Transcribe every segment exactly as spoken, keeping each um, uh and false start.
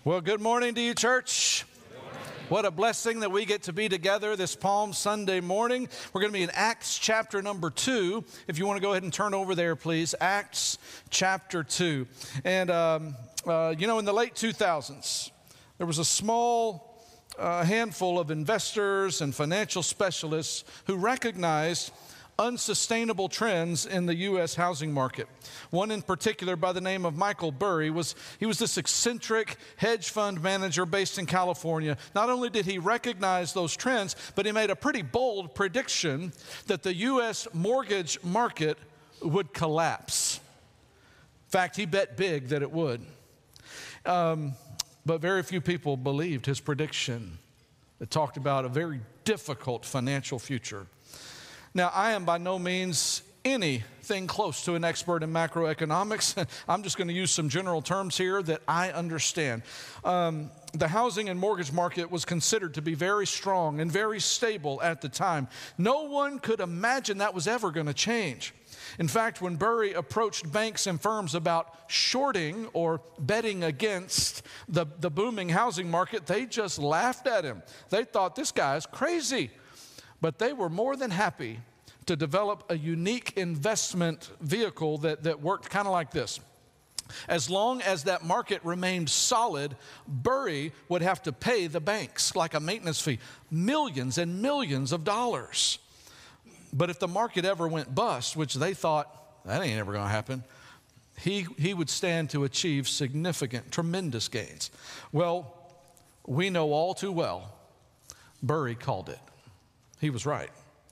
Well, good morning to you, church. What a blessing that we get to be together this Palm Sunday morning. We're going to be in Acts chapter number two. If you want to go ahead and turn over there, please. Acts chapter two. And, um, uh, you know, in the late two thousands, there was a small uh, handful of investors and financial specialists who recognized unsustainable trends in the U S housing market. One in particular by the name of Michael Burry was he was this eccentric hedge fund manager based in California. Not only did he recognize those trends, but he made a pretty bold prediction that the U S mortgage market would collapse. In fact, he bet big that it would. Um, but very few people believed his prediction. It talked about a very difficult financial future. Now, I am by no means anything close to an expert in macroeconomics. I'm just going to use some general terms here that I understand. Um, the housing and mortgage market was considered to be very strong and very stable at the time. No one could imagine that was ever going to change. In fact, when Burry approached banks and firms about shorting or betting against the, the booming housing market, they just laughed at him. They thought, this guy's crazy. But they were more than happy to develop a unique investment vehicle that, that worked kind of like this. As long as that market remained solid, Burry would have to pay the banks like a maintenance fee, millions and millions of dollars. But if the market ever went bust, which they thought, that ain't ever going to happen, he, he would stand to achieve significant, tremendous gains. Well, we know all too well, Burry called it. He was right.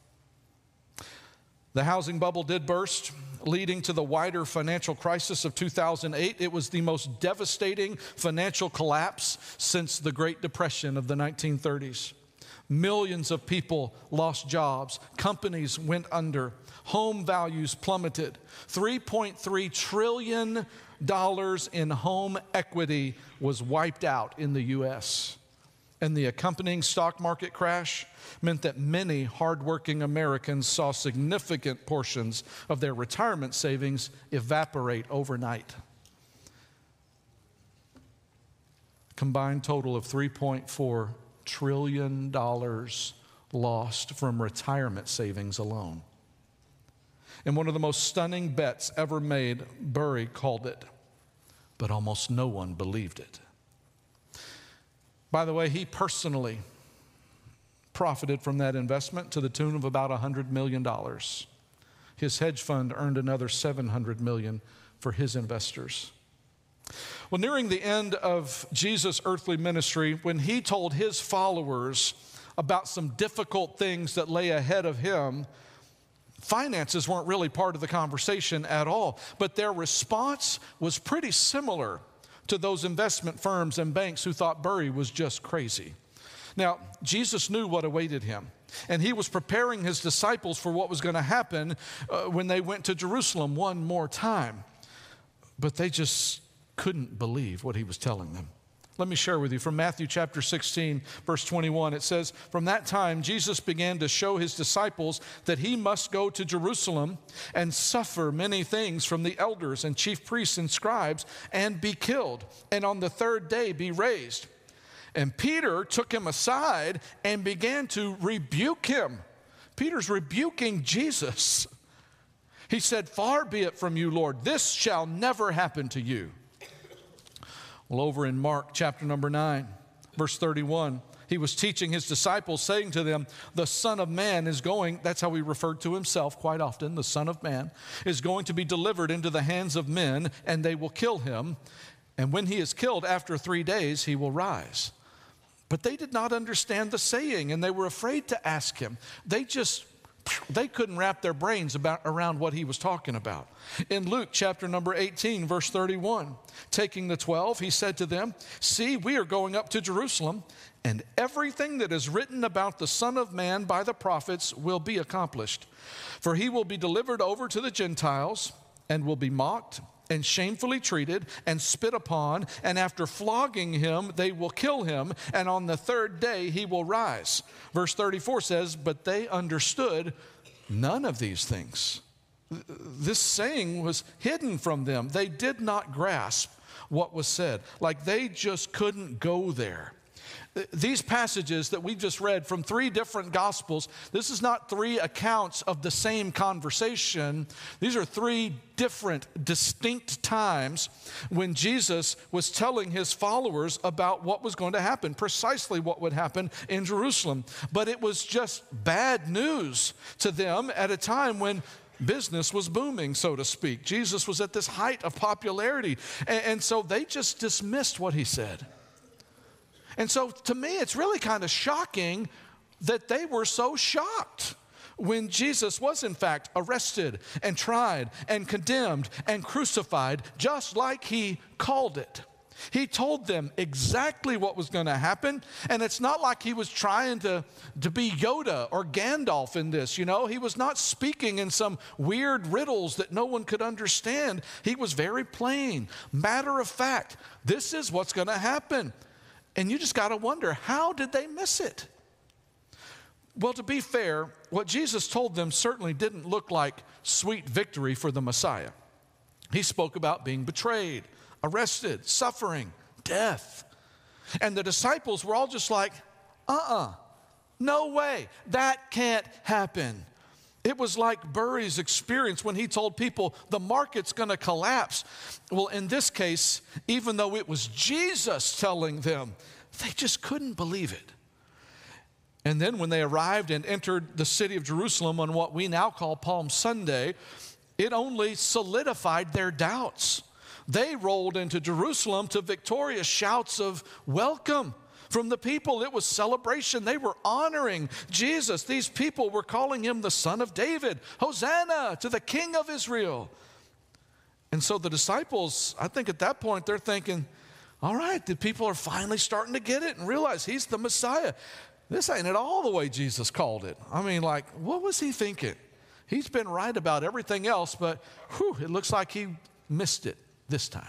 The housing bubble did burst, leading to the wider financial crisis of two thousand eight. It was the most devastating financial collapse since the Great Depression of the nineteen thirties. Millions of people lost jobs. Companies went under. Home values plummeted. three point three trillion dollars in home equity was wiped out in the U S And the accompanying stock market crash meant that many hardworking Americans saw significant portions of their retirement savings evaporate overnight. Combined total of three point four trillion dollars lost from retirement savings alone. And one of the most stunning bets ever made, Burry called it, but almost no one believed it. By the way, he personally profited from that investment to the tune of about one hundred million dollars. His hedge fund earned another seven hundred million dollars for his investors. Well, nearing the end of Jesus' earthly ministry, when he told his followers about some difficult things that lay ahead of him, finances weren't really part of the conversation at all, but their response was pretty similar to those investment firms and banks who thought Burry was just crazy. Now, Jesus knew what awaited him, and he was preparing his disciples for what was going to happen uh, when they went to Jerusalem one more time. But they just couldn't believe what he was telling them. Let me share with you from Matthew chapter sixteen, verse twenty-one. It says, "From that time, Jesus began to show his disciples that he must go to Jerusalem and suffer many things from the elders and chief priests and scribes and be killed, and on the third day be raised. And Peter took him aside and began to rebuke him." Peter's rebuking Jesus. He said, "Far be it from you, Lord, this shall never happen to you." Well, over in Mark chapter number nine, verse thirty-one, he was teaching his disciples, saying to them, "The Son of Man is going," that's how he referred to himself quite often, "the Son of Man is going to be delivered into the hands of men, and they will kill him. And when he is killed, after three days, he will rise." But they did not understand the saying, and they were afraid to ask him. They just, they couldn't wrap their brains about, around what he was talking about. In Luke chapter number eighteen, verse thirty-one, taking the twelve, he said to them, "See, we are going up to Jerusalem, and everything that is written about the Son of Man by the prophets will be accomplished. For he will be delivered over to the Gentiles and will be mocked and shamefully treated and spit upon, and after flogging him, they will kill him, and on the third day he will rise." Verse thirty-four says, "But they understood none of these things." This saying was hidden from them. They did not grasp what was said. Like they just couldn't go there. These passages that we just read from three different gospels, this is not three accounts of the same conversation. These are three different, distinct times when Jesus was telling his followers about what was going to happen, precisely what would happen in Jerusalem. But it was just bad news to them at a time when business was booming, so to speak. Jesus was at this height of popularity, and, and so they just dismissed what he said. And so to me, it's really kind of shocking that they were so shocked when Jesus was in fact arrested and tried and condemned and crucified, just like he called it. He told them exactly what was going to happen, and it's not like he was trying to, to be Yoda or Gandalf in this, you know. He was not speaking in some weird riddles that no one could understand. He was very plain, matter of fact. This is what's going to happen. And you just got to wonder, how did they miss it? Well, to be fair, what Jesus told them certainly didn't look like sweet victory for the Messiah. He spoke about being betrayed, arrested, suffering, death. And the disciples were all just like, uh-uh, no way, that can't happen. It was like Burry's experience when he told people the market's going to collapse. Well, in this case, even though it was Jesus telling them, they just couldn't believe it. And then when they arrived and entered the city of Jerusalem on what we now call Palm Sunday, it only solidified their doubts. They rolled into Jerusalem to victorious shouts of welcome from the people. It was celebration. They were honoring Jesus. These people were calling him the Son of David. Hosanna to the King of Israel. And so the disciples, I think at that point, they're thinking, all right, the people are finally starting to get it and realize he's the Messiah. This ain't at all the way Jesus called it. I mean, like, what was he thinking? He's been right about everything else, but whew, it looks like he missed it this time.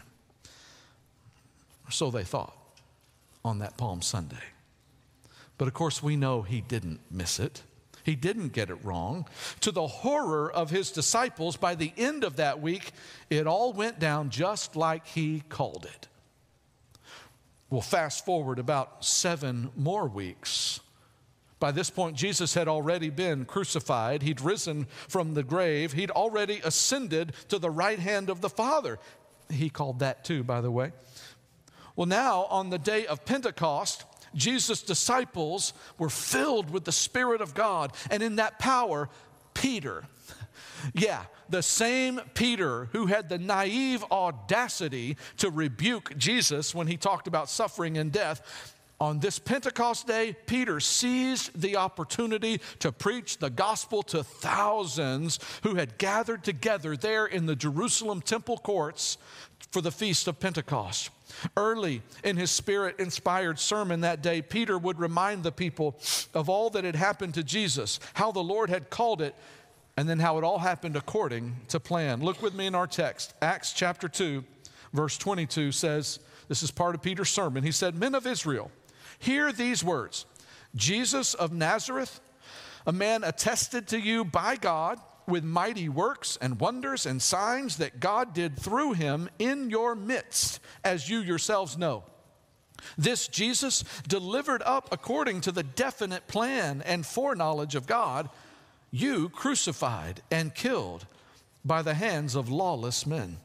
So they thought on that Palm Sunday. But of course, we know he didn't miss it. He didn't get it wrong. To the horror of his disciples, by the end of that week, it all went down just like he called it. Well, fast forward about seven more weeks. By this point, Jesus had already been crucified. He'd risen from the grave. He'd already ascended to the right hand of the Father. He called that too, by the way. Well, now, on the day of Pentecost, Jesus' disciples were filled with the Spirit of God. And in that power, Peter, yeah, the same Peter who had the naive audacity to rebuke Jesus when he talked about suffering and death, on this Pentecost day, Peter seized the opportunity to preach the gospel to thousands who had gathered together there in the Jerusalem temple courts for the Feast of Pentecost. Early in his Spirit-inspired sermon that day, Peter would remind the people of all that had happened to Jesus, how the Lord had called it, and then how it all happened according to plan. Look with me in our text. Acts chapter two, verse twenty-two says, this is part of Peter's sermon. He said, "Men of Israel, hear these words. Jesus of Nazareth, a man attested to you by God with mighty works and wonders and signs that God did through him in your midst, as you yourselves know. This Jesus, delivered up according to the definite plan and foreknowledge of God, you crucified and killed by the hands of lawless men."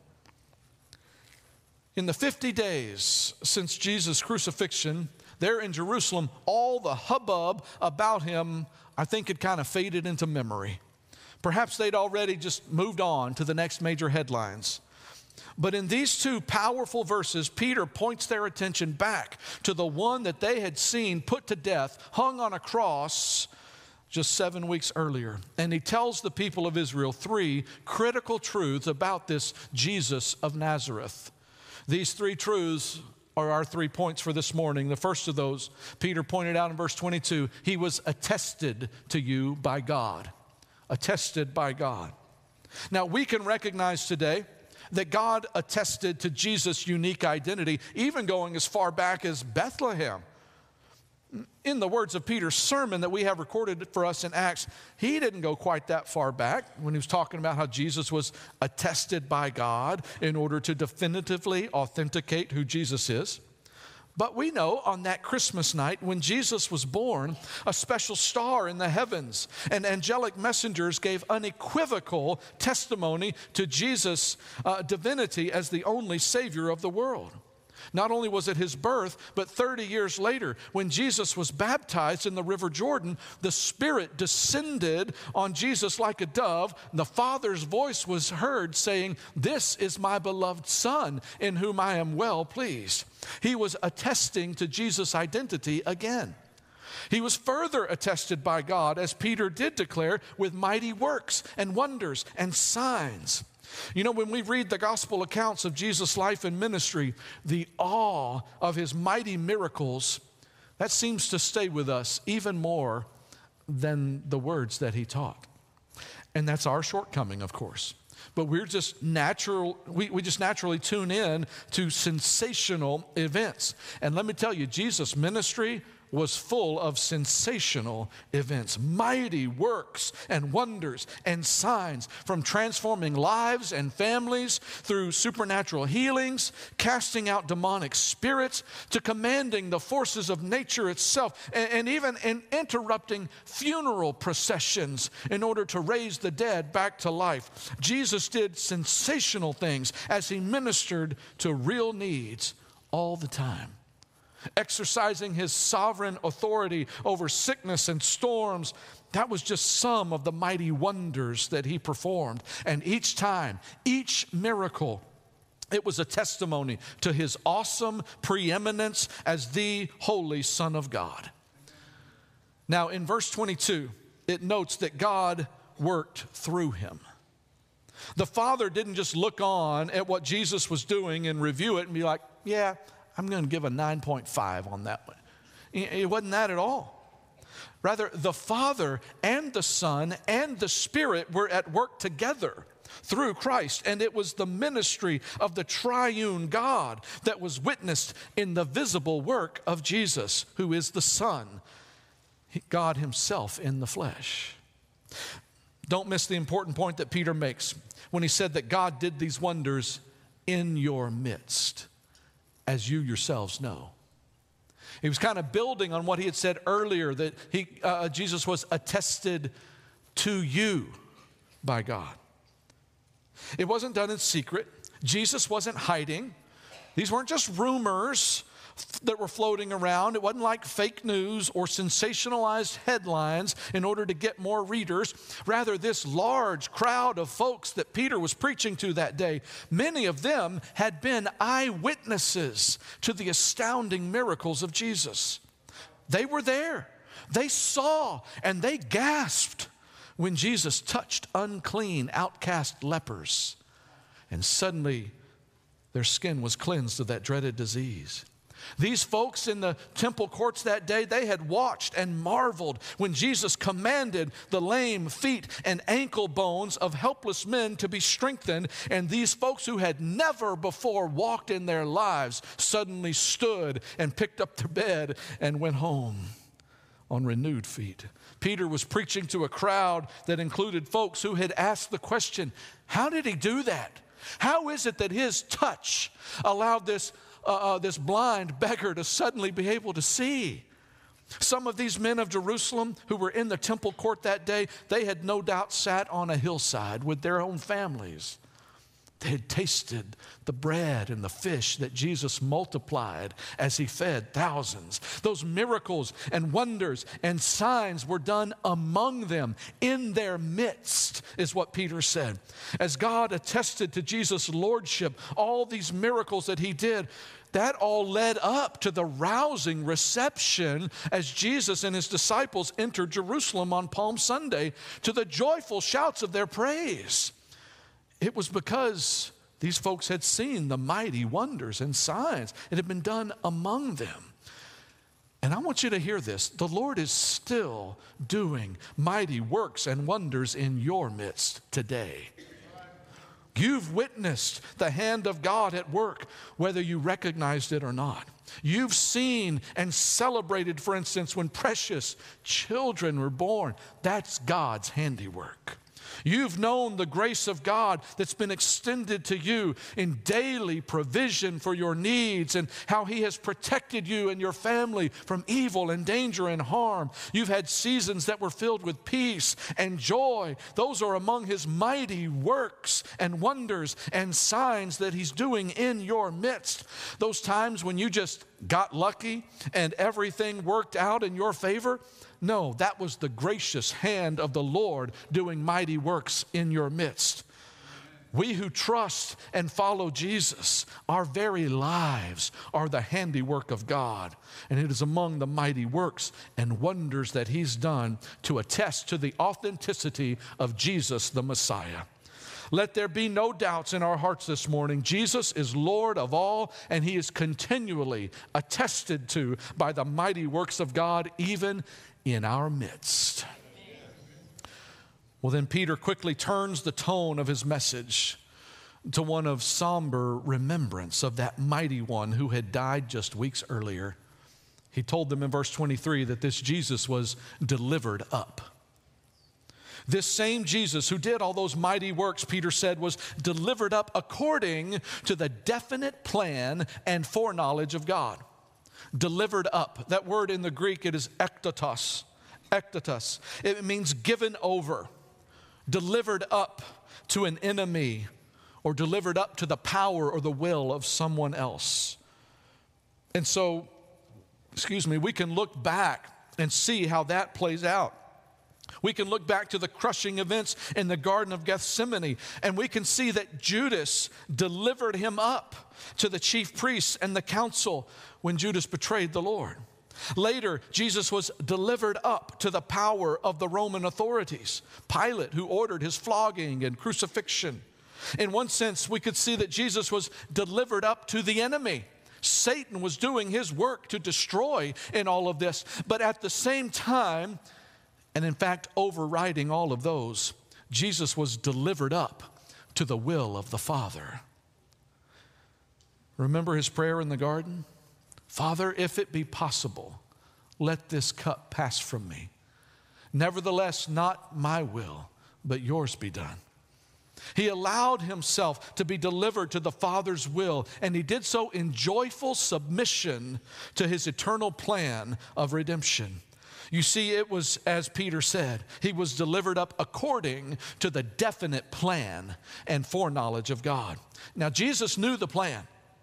In the fifty days since Jesus' crucifixion, there in Jerusalem, all the hubbub about him, I think, had kind of faded into memory. Perhaps they'd already just moved on to the next major headlines. But in these two powerful verses, Peter points their attention back to the one that they had seen put to death, hung on a cross just seven weeks earlier. And he tells the people of Israel three critical truths about this Jesus of Nazareth. These three truths are our three points for this morning. The first of those, Peter pointed out in verse twenty-two, he was attested to you by God. Attested by God. Now, we can recognize today that God attested to Jesus' unique identity, even going as far back as Bethlehem. In the words of Peter's sermon that we have recorded for us in Acts, he didn't go quite that far back when he was talking about how Jesus was attested by God in order to definitively authenticate who Jesus is. But we know on that Christmas night when Jesus was born, a special star in the heavens and angelic messengers gave unequivocal testimony to Jesus' uh, divinity as the only Savior of the world. Not only was it his birth, but thirty years later, when Jesus was baptized in the River Jordan, the Spirit descended on Jesus like a dove. The Father's voice was heard saying, "This is my beloved Son, in whom I am well pleased." He was attesting to Jesus' identity again. He was further attested by God, as Peter did declare, with mighty works and wonders and signs. You know, when we read the gospel accounts of Jesus' life and ministry, the awe of his mighty miracles, that seems to stay with us even more than the words that he taught. And that's our shortcoming, of course. But we're just natural, we, we just naturally tune in to sensational events. And let me tell you, Jesus' ministry was full of sensational events, mighty works and wonders and signs, from transforming lives and families through supernatural healings, casting out demonic spirits, to commanding the forces of nature itself, and, and even in interrupting funeral processions in order to raise the dead back to life. Jesus did sensational things as he ministered to real needs all the time, exercising his sovereign authority over sickness and storms. That was just some of the mighty wonders that he performed. And each time, each miracle, it was a testimony to his awesome preeminence as the Holy Son of God. Now, in verse twenty-two, it notes that God worked through him. The Father didn't just look on at what Jesus was doing and review it and be like, yeah, I'm going to give a nine point five on that one. It wasn't that at all. Rather, the Father and the Son and the Spirit were at work together through Christ, and it was the ministry of the triune God that was witnessed in the visible work of Jesus, who is the Son, God himself in the flesh. Don't miss the important point that Peter makes when he said that God did these wonders in your midst, as you yourselves know. He was kind of building on what he had said earlier, that he, uh, Jesus was attested to you by God. It wasn't done in secret. Jesus wasn't hiding. These weren't just rumors that were floating around. It wasn't like fake news or sensationalized headlines in order to get more readers. Rather, this large crowd of folks that Peter was preaching to that day, many of them had been eyewitnesses to the astounding miracles of Jesus. They were there. They saw and they gasped when Jesus touched unclean, outcast lepers, and suddenly their skin was cleansed of that dreaded disease. These folks in the temple courts that day, they had watched and marveled when Jesus commanded the lame feet and ankle bones of helpless men to be strengthened, and these folks who had never before walked in their lives suddenly stood and picked up their bed and went home on renewed feet. Peter was preaching to a crowd that included folks who had asked the question, how did he do that? How is it that his touch allowed this Uh, uh, this blind beggar to suddenly be able to see? Some of these men of Jerusalem who were in the temple court that day, they had no doubt sat on a hillside with their own families. They had tasted the bread and the fish that Jesus multiplied as he fed thousands. Those miracles and wonders and signs were done among them, in their midst, is what Peter said. As God attested to Jesus' lordship, all these miracles that he did, that all led up to the rousing reception as Jesus and his disciples entered Jerusalem on Palm Sunday, to the joyful shouts of their praise. It was because these folks had seen the mighty wonders and signs that had been done among them. And I want you to hear this. The Lord is still doing mighty works and wonders in your midst today. You've witnessed the hand of God at work, whether you recognized it or not. You've seen and celebrated, for instance, when precious children were born. That's God's handiwork. You've known the grace of God that's been extended to you in daily provision for your needs, and how He has protected you and your family from evil and danger and harm. You've had seasons that were filled with peace and joy. Those are among His mighty works and wonders and signs that He's doing in your midst. Those times when you just got lucky and everything worked out in your favor, no, that was the gracious hand of the Lord doing mighty works in your midst. We who trust and follow Jesus, our very lives are the handiwork of God. And it is among the mighty works and wonders that He's done to attest to the authenticity of Jesus the Messiah. Let there be no doubts in our hearts this morning. Jesus is Lord of all, and He is continually attested to by the mighty works of God, even in our midst. Well, then Peter quickly turns the tone of his message to one of somber remembrance of that mighty one who had died just weeks earlier. He told them in verse twenty-three that this Jesus was delivered up. This same Jesus who did all those mighty works, Peter said, was delivered up according to the definite plan and foreknowledge of God. Delivered up. That word in the Greek, it is ektatos. Ektatos. It means given over. Delivered up to an enemy, or delivered up to the power or the will of someone else. And so, excuse me, we can look back and see how that plays out. We can look back to the crushing events in the Garden of Gethsemane, and we can see that Judas delivered Him up to the chief priests and the council when Judas betrayed the Lord. Later, Jesus was delivered up to the power of the Roman authorities, Pilate, who ordered His flogging and crucifixion. In one sense, we could see that Jesus was delivered up to the enemy. Satan was doing his work to destroy in all of this, but at the same time, and in fact, overriding all of those, Jesus was delivered up to the will of the Father. Remember His prayer in the garden? Father, if it be possible, let this cup pass from me. Nevertheless, not my will, but yours be done. He allowed Himself to be delivered to the Father's will, and He did so in joyful submission to His eternal plan of redemption. You see, it was, as Peter said, He was delivered up according to the definite plan and foreknowledge of God. Now, Jesus knew the plan.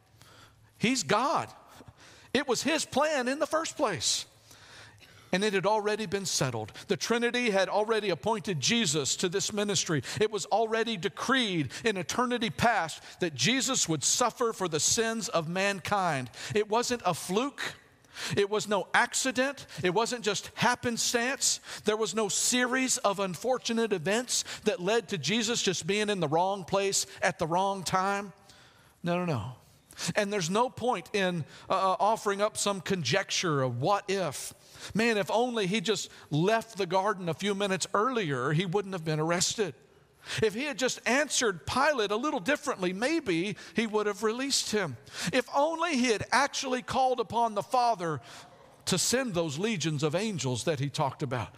He's God. It was His plan in the first place. And it had already been settled. The Trinity had already appointed Jesus to this ministry. It was already decreed in eternity past that Jesus would suffer for the sins of mankind. It wasn't a fluke. It was no accident. It wasn't just happenstance. There was no series of unfortunate events that led to Jesus just being in the wrong place at the wrong time. No, no, no. And there's no point in uh, offering up some conjecture of what if. Man, if only He just left the garden a few minutes earlier, He wouldn't have been arrested. If He had just answered Pilate a little differently, maybe He would have released Him. If only He had actually called upon the Father to send those legions of angels that He talked about.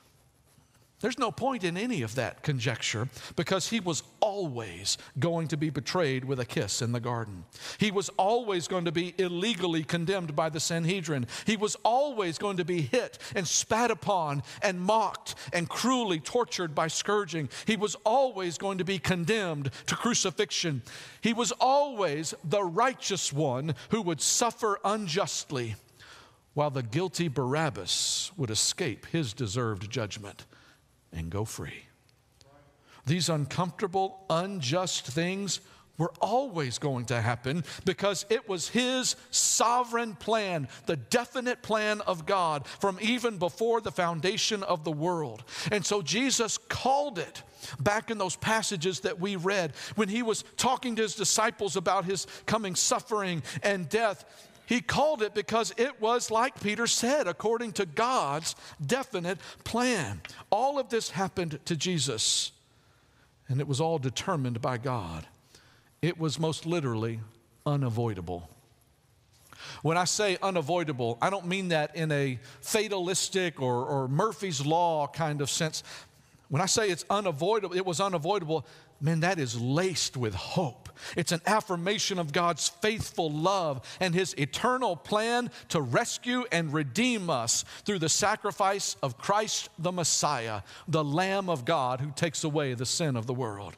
There's no point in any of that conjecture, because He was always going to be betrayed with a kiss in the garden. He was always going to be illegally condemned by the Sanhedrin. He was always going to be hit and spat upon and mocked and cruelly tortured by scourging. He was always going to be condemned to crucifixion. He was always the righteous one who would suffer unjustly, while the guilty Barabbas would escape his deserved judgment and go free. These uncomfortable, unjust things were always going to happen because it was His sovereign plan, the definite plan of God from even before the foundation of the world. And so Jesus called it back in those passages that we read when He was talking to His disciples about His coming suffering and death. He called it because it was, like Peter said, according to God's definite plan. All of this happened to Jesus, and it was all determined by God. It was most literally unavoidable. When I say unavoidable, I don't mean that in a fatalistic or, or Murphy's Law kind of sense. When I say it's unavoidable, it was unavoidable, man, that is laced with hope. It's an affirmation of God's faithful love and His eternal plan to rescue and redeem us through the sacrifice of Christ the Messiah, the Lamb of God who takes away the sin of the world.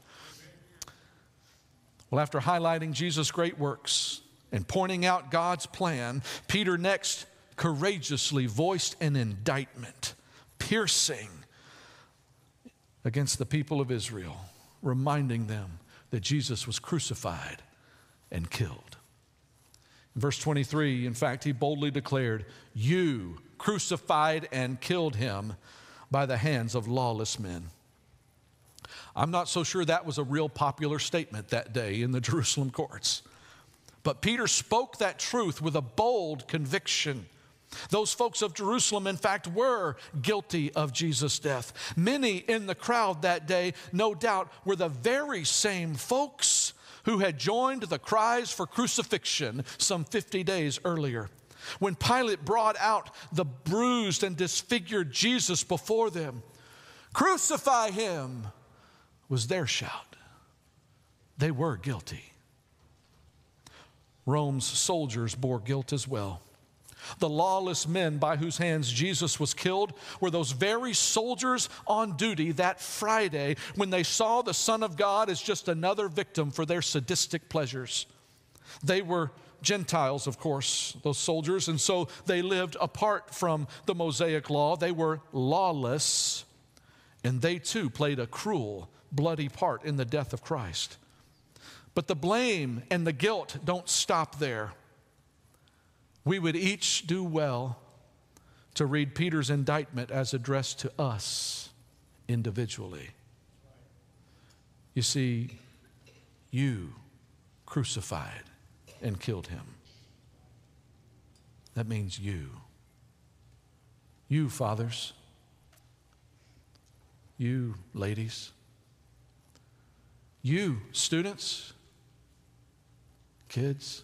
Well, after highlighting Jesus' great works and pointing out God's plan, Peter next courageously voiced an indictment, piercing against the people of Israel, reminding them that Jesus was crucified and killed. In verse twenty-three, in fact, he boldly declared, "You crucified and killed him by the hands of lawless men." I'm not so sure that was a real popular statement that day in the Jerusalem courts. But Peter spoke that truth with a bold conviction. Those folks of Jerusalem, in fact, were guilty of Jesus' death. Many in the crowd that day, no doubt, were the very same folks who had joined the cries for crucifixion some fifty days earlier. When Pilate brought out the bruised and disfigured Jesus before them, "Crucify him," was their shout. They were guilty. Rome's soldiers bore guilt as well. The lawless men by whose hands Jesus was killed were those very soldiers on duty that Friday when they saw the Son of God as just another victim for their sadistic pleasures. They were Gentiles, of course, those soldiers, and so they lived apart from the Mosaic law. They were lawless, and they too played a cruel, bloody part in the death of Christ. But the blame and the guilt don't stop there. We would each do well to read Peter's indictment as addressed to us individually. You see, you crucified and killed him. That means you. You fathers. You ladies. You students. Kids.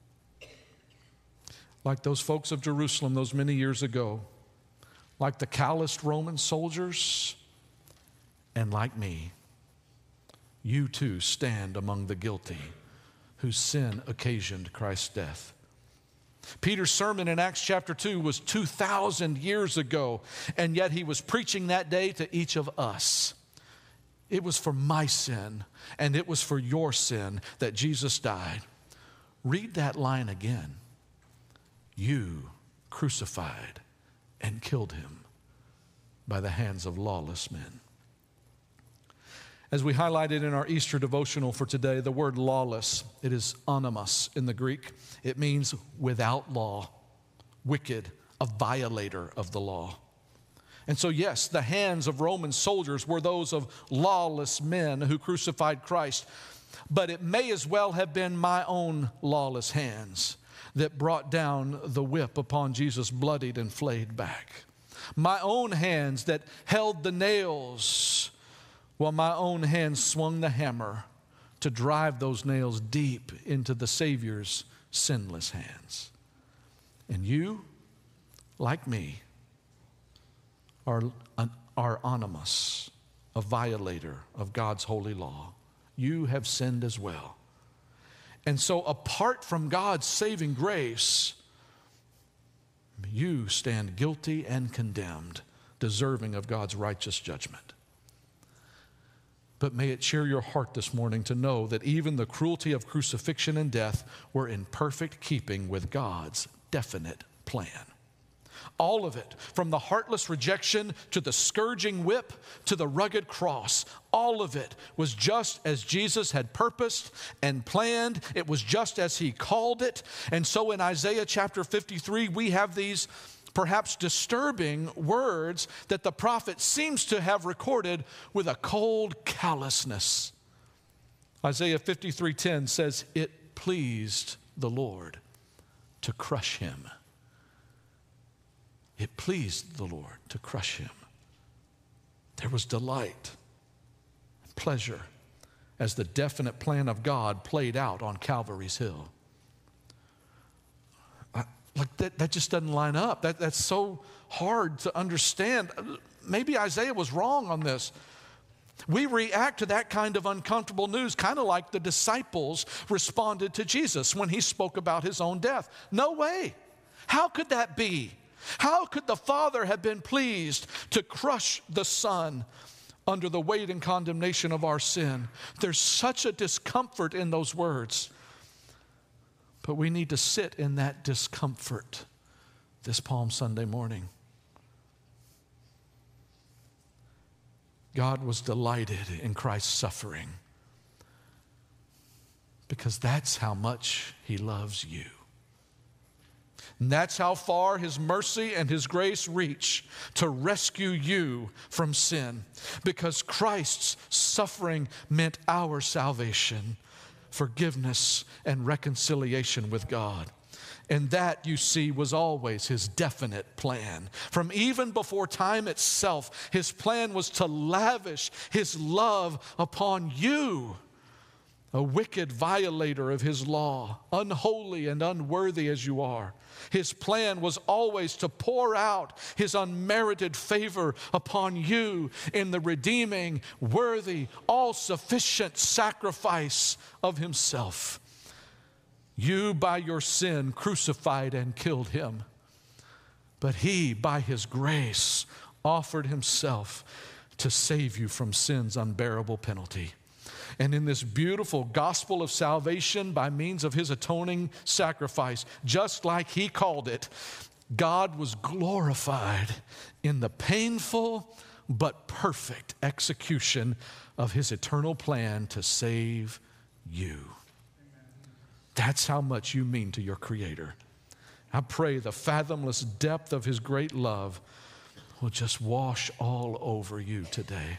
Like those folks of Jerusalem those many years ago, like the calloused Roman soldiers, and like me, you too stand among the guilty whose sin occasioned Christ's death. Peter's sermon in Acts chapter two was two thousand years ago, and yet he was preaching that day to each of us. It was for my sin, and it was for your sin that Jesus died. Read that line again. You crucified and killed him by the hands of lawless men. As we highlighted in our Easter devotional for today, the word lawless, it is onymos in the Greek. It means without law, wicked, a violator of the law. And so, yes, the hands of Roman soldiers were those of lawless men who crucified Christ. But it may as well have been my own lawless hands that brought down the whip upon Jesus' bloodied and flayed back. My own hands that held the nails, while my own hands swung the hammer to drive those nails deep into the Savior's sinless hands. And you, like me, are, are onymos, a violator of God's holy law. You have sinned as well. And so apart from God's saving grace, you stand guilty and condemned, deserving of God's righteous judgment. But may it cheer your heart this morning to know that even the cruelty of crucifixion and death were in perfect keeping with God's definite plan. All of it, from the heartless rejection to the scourging whip to the rugged cross, all of it was just as Jesus had purposed and planned. It was just as he called it. And so in Isaiah chapter fifty-three, we have these perhaps disturbing words that the prophet seems to have recorded with a cold callousness. Isaiah fifty-three ten says, "It pleased the Lord to crush him." It pleased the Lord to crush him. There was delight and pleasure as the definite plan of God played out on Calvary's hill. Like that, that just doesn't line up. That, that's so hard to understand. Maybe Isaiah was wrong on this. We react to that kind of uncomfortable news kind of like the disciples responded to Jesus when he spoke about his own death. No way. How could that be? How could the Father have been pleased to crush the Son under the weight and condemnation of our sin? There's such a discomfort in those words. But we need to sit in that discomfort this Palm Sunday morning. God was delighted in Christ's suffering because that's how much he loves you. And that's how far his mercy and his grace reach to rescue you from sin, because Christ's suffering meant our salvation, forgiveness, and reconciliation with God. And that, you see, was always his definite plan. From even before time itself, his plan was to lavish his love upon you, a wicked violator of his law, unholy and unworthy as you are. His plan was always to pour out his unmerited favor upon you in the redeeming, worthy, all-sufficient sacrifice of himself. You, by your sin, crucified and killed him. But he, by his grace, offered himself to save you from sin's unbearable penalty. And in this beautiful gospel of salvation by means of his atoning sacrifice, just like he called it, God was glorified in the painful but perfect execution of his eternal plan to save you. That's how much you mean to your Creator. I pray the fathomless depth of his great love will just wash all over you today.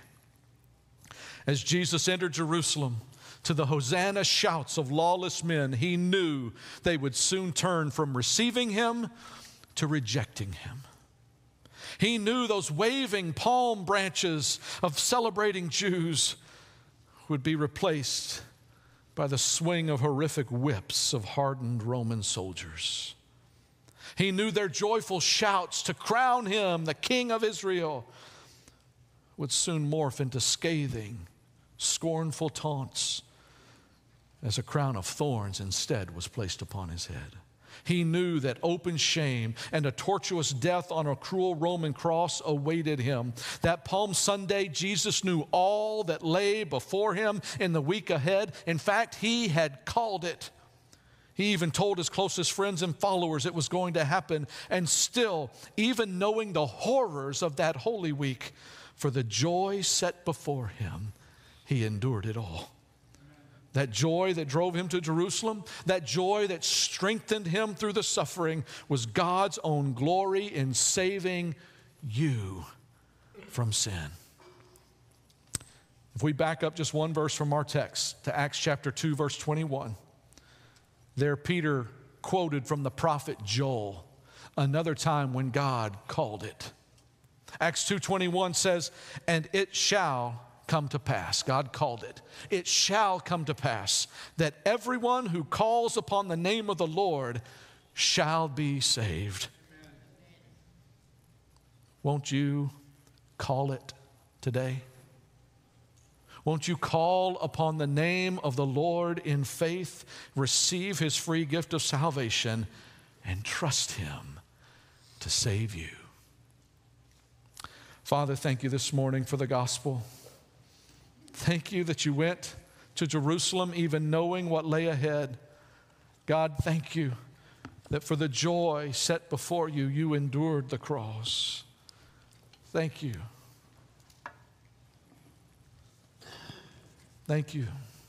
As Jesus entered Jerusalem, to the Hosanna shouts of lawless men, he knew they would soon turn from receiving him to rejecting him. He knew those waving palm branches of celebrating Jews would be replaced by the swing of horrific whips of hardened Roman soldiers. He knew their joyful shouts to crown him the King of Israel would soon morph into scathing, scornful taunts as a crown of thorns instead was placed upon his head. He knew that open shame and a tortuous death on a cruel Roman cross awaited him. That Palm Sunday, Jesus knew all that lay before him in the week ahead. In fact, he had called it. He even told his closest friends and followers it was going to happen. And still, even knowing the horrors of that Holy Week, for the joy set before him, he endured it all. That joy that drove him to Jerusalem, that joy that strengthened him through the suffering, was God's own glory in saving you from sin. If we back up just one verse from our text to Acts chapter two, verse twenty-one, there Peter quoted from the prophet Joel, another time when God called it. Acts two twenty-one says, "And it shall come to pass," God called it, "it shall come to pass that everyone who calls upon the name of the Lord shall be saved." Amen. Won't you call it today? Won't you call upon the name of the Lord in faith, receive his free gift of salvation, and trust him to save you? Father, thank you this morning for the gospel. Thank you that you went to Jerusalem even knowing what lay ahead. God, thank you that for the joy set before you, you endured the cross. Thank you. Thank you.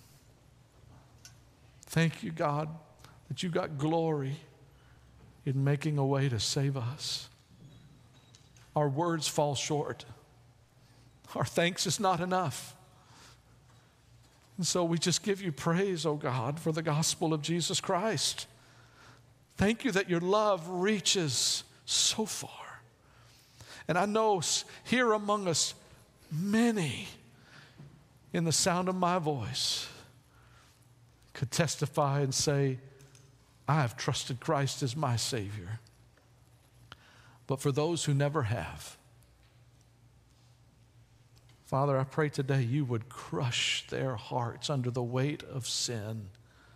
Thank you, God, that you got glory in making a way to save us. Our words fall short. Our thanks is not enough. And so we just give you praise, oh God, for the gospel of Jesus Christ. Thank you that your love reaches so far. And I know here among us, many in the sound of my voice could testify and say, I have trusted Christ as my Savior. But for those who never have, Father, I pray today you would crush their hearts under the weight of sin,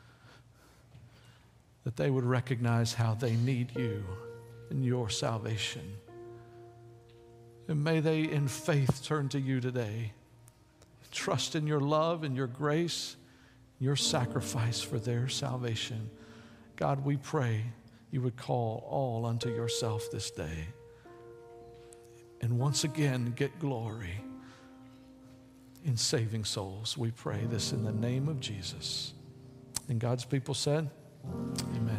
that they would recognize how they need you and your salvation. And may they in faith turn to you today, trust in your love and your grace, your sacrifice for their salvation. God, we pray you would call all unto yourself this day. And once again, get glory in saving souls. We pray this in the name of Jesus. And God's people said, amen.